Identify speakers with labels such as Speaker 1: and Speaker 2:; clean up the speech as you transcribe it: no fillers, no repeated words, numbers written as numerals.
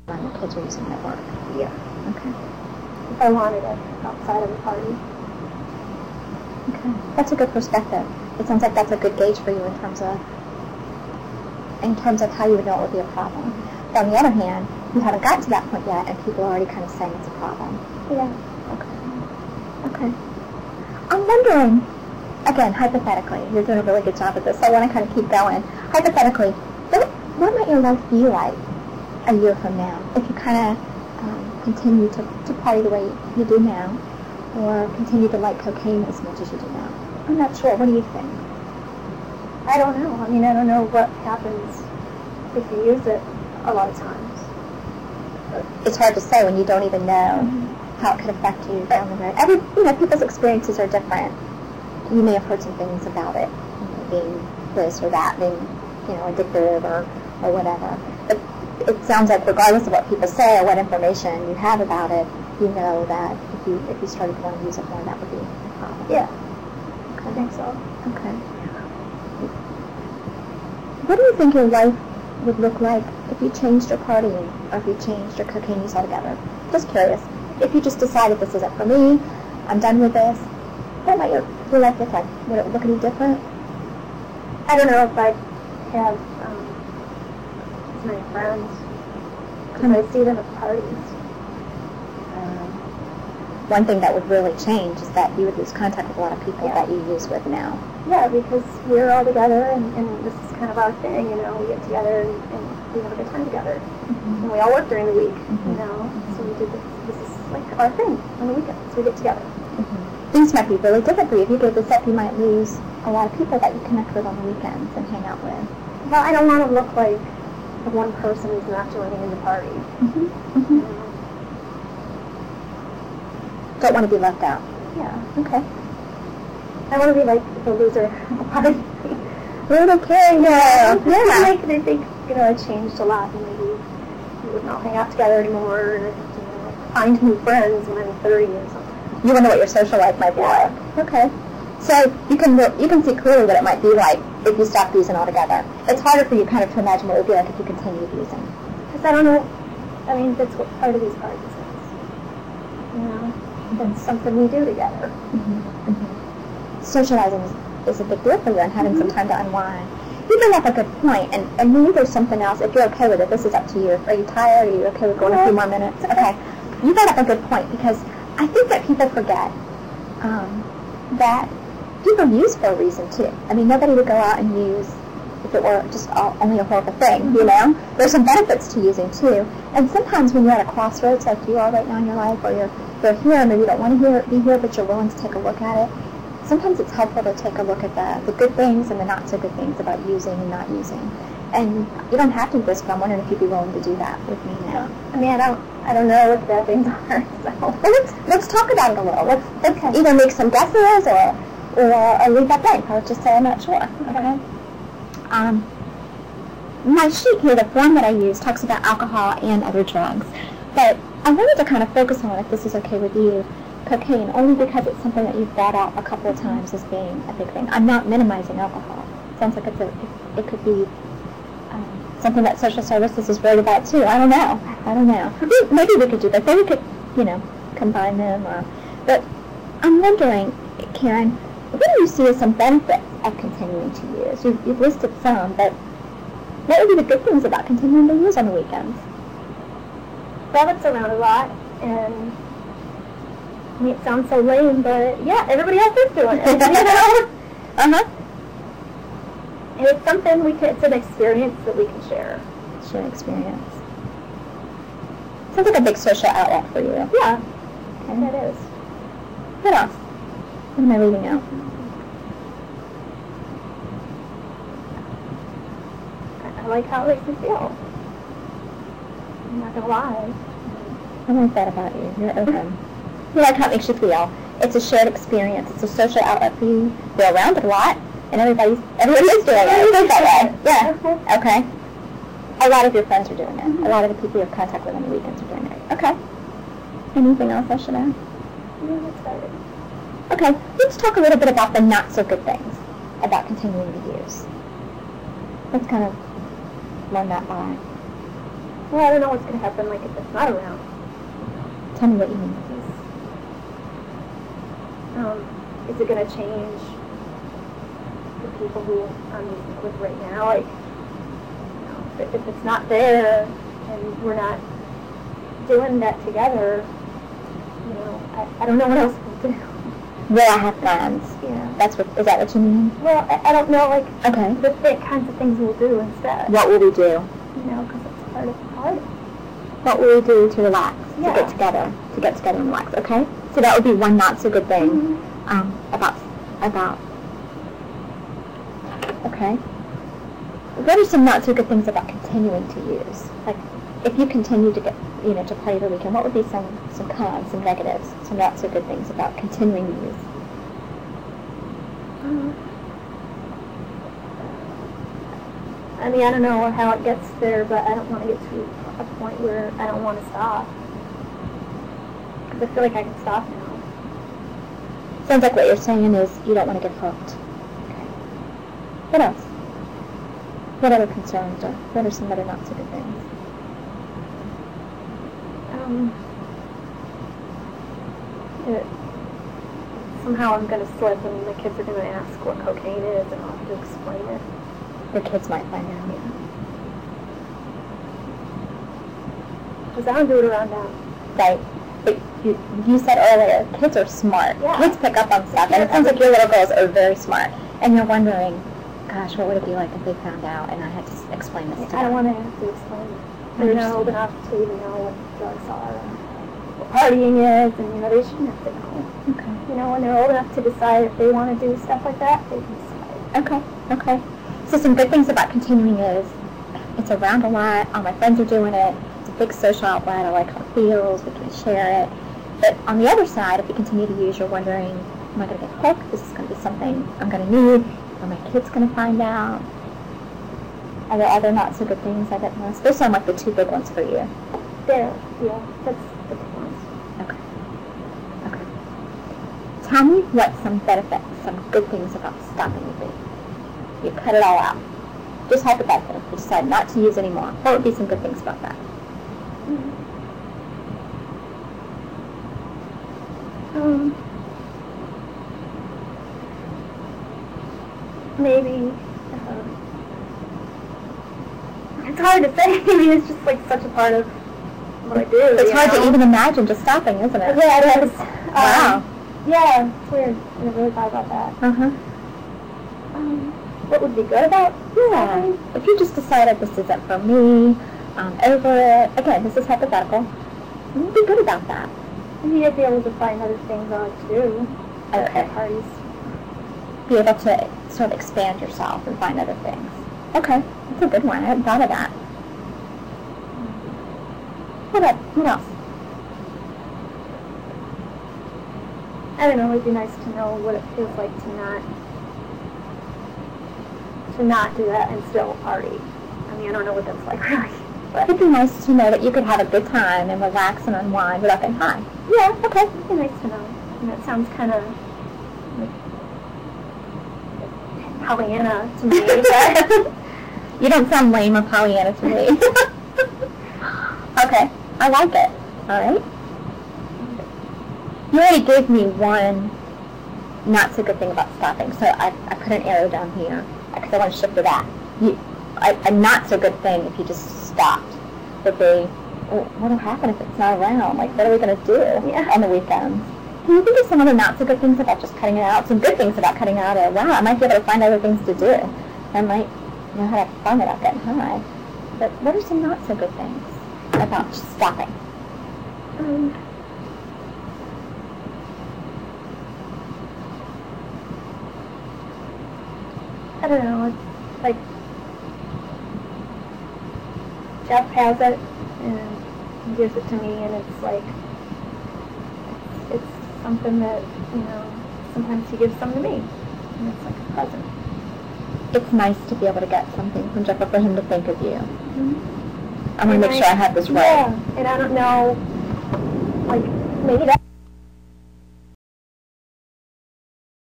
Speaker 1: when the kids are using it at work.
Speaker 2: Yeah.
Speaker 1: Okay.
Speaker 2: If I wanted it outside of the party.
Speaker 1: Okay. That's a good perspective. It sounds like that's a good gauge for you in terms of how you would know it would be a problem. But on the other hand, you haven't gotten to that point yet, and people are already kind of saying it's a problem.
Speaker 2: Yeah.
Speaker 1: Okay. I'm wondering, again, hypothetically, you're doing a really good job at this, so I want to kind of keep going. Hypothetically, what might your life be like a year from now if you kind of continue to party the way you do now, or continue to like cocaine as much as you do now? I'm not sure. What do you think?
Speaker 2: I don't know. I mean, I don't know what happens if you use it a lot of times.
Speaker 1: It's hard to say when you don't even know how it could affect you down the road. People's experiences are different. You may have heard some things about it, being this or that, being, addictive or whatever. But it sounds like regardless of what people say or what information you have about it, you know that if you started to want to use it more, that would be a problem.
Speaker 2: Yeah. I think so.
Speaker 1: Okay. What do you think your life would look like if you changed your partying or if you changed your cocaine use altogether? Just curious. If you just decided this isn't for me, I'm done with this, what might your life look like? Would it look any different?
Speaker 2: I don't know if I'd have as many friends. Because I see them at parties.
Speaker 1: One thing that would really change is that you would lose contact with a lot of people that you use with now.
Speaker 2: Yeah, because we're all together, and this is kind of our thing, We get together and we have a good time together. And we all work during the week, So we do this is like our thing on the weekends. We get together.
Speaker 1: Things might be really different for you. If you gave this up, you might lose a lot of people that you connect with on the weekends and hang out with.
Speaker 2: Well, I don't want to look like the one person who's not joining in the party.
Speaker 1: Don't want to be left out.
Speaker 2: Yeah.
Speaker 1: Okay.
Speaker 2: I want to be like the loser at the party.
Speaker 1: Little kid, yeah.
Speaker 2: They think, I changed a lot, and maybe we wouldn't all hang out together anymore, and find new friends when I'm 30 or something.
Speaker 1: You wonder what your social life might be like. Okay. So you can see clearly what it might be like if you stopped using altogether. It's harder for you kind of to imagine what it would be like if you continued using.
Speaker 2: Because I don't know. I mean, that's what part of these parties is. That's something we do together.
Speaker 1: Socializing is a big deal for you, and having some time to unwind. You bring up a good point, and maybe there's something else. If you're okay with it, this is up to you. Are you tired? Are you okay with going a few more minutes? Okay. You brought up a good point, because I think that people forget that people use for a reason, too. I mean, nobody would go out and use if it were just only a horrible thing, There's some benefits to using, too. And sometimes when you're at a crossroads like you are right now in your life, or you're here, maybe you don't want to be here, but you're willing to take a look at it, sometimes it's helpful to take a look at the good things and the not-so-good things about using and not using. And you don't have to do this, but I'm wondering if you'd be willing to do that with me now.
Speaker 2: I mean, I don't know what bad things are, so.
Speaker 1: Well, let's talk about it a little. Let's either make some guesses or leave that blank, or just say I'm not sure. Okay. My sheet here, the form that I use, talks about alcohol and other drugs. But I wanted to kind of focus on, if this is okay with you, cocaine, only because it's something that you've brought out a couple of times as being a big thing. I'm not minimizing alcohol. Sounds like it could be something that social services is worried about too. I don't know. Maybe we could do that. Maybe we could, combine them. But I'm wondering, Karen, what do you see as some benefits of continuing to use? You've listed some, but what would be the good things about continuing to use on the weekends?
Speaker 2: Well, it's around a lot, and I mean, it sounds so lame, but yeah, everybody else is doing it. And it's something it's an experience that we can share.
Speaker 1: Share experience. Sounds like a big social outlet for you.
Speaker 2: Yeah, okay. It is.
Speaker 1: What else? What am I leaving out?
Speaker 2: I like how it makes me feel. I'm not going to lie.
Speaker 1: I like that about you. You're open. You like how it makes you feel. It's a shared experience. It's a social outlet for you. You're around it a lot, and everybody is doing it. It feels that way. Yeah. Okay. A lot of your friends are doing it. A lot of the people you have contact with on the weekends are doing it. Okay. Anything else I should add?
Speaker 2: No, that's about it.
Speaker 1: Okay. Let's talk a little bit about the not-so-good things about continuing to use. Let's kind of run that by.
Speaker 2: Well, I don't know what's going to happen, like, if it's not around.
Speaker 1: Tell me what you mean.
Speaker 2: Is it going to change the people who I'm with right now? Like, you know, if it's not there and we're not doing that together, you know, I don't know what else we'll do.
Speaker 1: Will I have friends?
Speaker 2: Yeah.
Speaker 1: Is that what you mean?
Speaker 2: Well, I don't know, like,
Speaker 1: okay.
Speaker 2: the kinds of things we'll do instead.
Speaker 1: What will we do?
Speaker 2: You know, because it's part of the party.
Speaker 1: What will we do to relax,
Speaker 2: Yeah.
Speaker 1: to get together and relax, okay? So that would be one not so good thing.
Speaker 2: Mm-hmm.
Speaker 1: Okay. What are some not so good things about continuing to use? Like, if you continue to get, to party the weekend, what would be some cons, some negatives, some not so good things about continuing to use?
Speaker 2: I mean, I don't know how it gets there, but I don't want to get to a point where I don't want to stop. Because I feel like I can stop now.
Speaker 1: Sounds like what you're saying is you don't want to get hooked. Okay. What else? What other concerns or what are some other not so good things?
Speaker 2: Somehow I'm going to slip and the kids are going to ask what cocaine is and I'll have to explain it.
Speaker 1: Your kids might find out.
Speaker 2: Yeah. Because I don't do it around now.
Speaker 1: Right. But you said earlier, kids are smart.
Speaker 2: Yeah.
Speaker 1: Kids pick up on stuff, and it sounds like your little girls are very smart. And you're wondering, gosh, what would it be like if they found out and I had to explain this to them?
Speaker 2: I don't want to have to explain it. They're not old enough to even know what drugs are and what partying is, and they shouldn't have to know.
Speaker 1: Okay.
Speaker 2: When they're old enough to decide if they want to do stuff like that, they can decide.
Speaker 1: Okay. So some good things about continuing is it's around a lot. All my friends are doing it. It's a big social outlet. I like how it feels. We can share it. But on the other side, if you continue to use, you're wondering, am I going to get hooked? Is this going to be something I'm going to need? Are my kids going to find out? Are there other not so good things I didn't list? Those sound like the two big ones for you.
Speaker 2: Yeah, that's the big ones.
Speaker 1: Okay. Tell me what some benefits, some good things about stopping would be. You cut it all out. Just hypothetically, you decide not to use anymore. What would be some good things about that?
Speaker 2: Maybe, it's hard to say. I mean, it's just like such a part of what I do.
Speaker 1: It's hard to even imagine just stopping, isn't it?
Speaker 2: Yeah, it is.
Speaker 1: Wow.
Speaker 2: Yeah, it's weird. I never really thought about that. What would be good about
Speaker 1: stopping? If you just decided this isn't for me, over it, again, this is hypothetical, what would be good about that?
Speaker 2: Maybe I'd be able to find other things I like to do at parties.
Speaker 1: Be able to sort of expand yourself and find other things. Okay, that's a good one. I hadn't thought of that. What else?
Speaker 2: I don't know, it'd be nice to know what it feels like to not do that and still party. I mean, I don't know what that's like really. But
Speaker 1: it'd be nice to know that you could have a good time and relax and unwind without getting high.
Speaker 2: Yeah, okay. It'd be nice to know. It sounds kind of like Pollyanna to me, but
Speaker 1: you don't sound lame or Pollyanna to me. Okay, I like it. All right. You already gave me one not so good thing about stopping, so I put an arrow down here because I want to shift to that. A not so good thing if you just stopped would be, well, what will happen if it's not around? Like, what are we going to do on the weekends? Can you think of some other not so good things about just cutting it out? Some good things about cutting it out are, wow, I might be able to find other things to do. I might know how to have fun without getting high. But what are some not so good things about just stopping?
Speaker 2: I don't know, it's like Jeff has it and he gives it to me and it's like it's something that, sometimes he gives some to me and it's like a present.
Speaker 1: It's nice to be able to get something from Jeff or for him to think of you.
Speaker 2: Mm-hmm.
Speaker 1: I'm going to make sure I have this right.
Speaker 2: Yeah, and I don't know, like, maybe that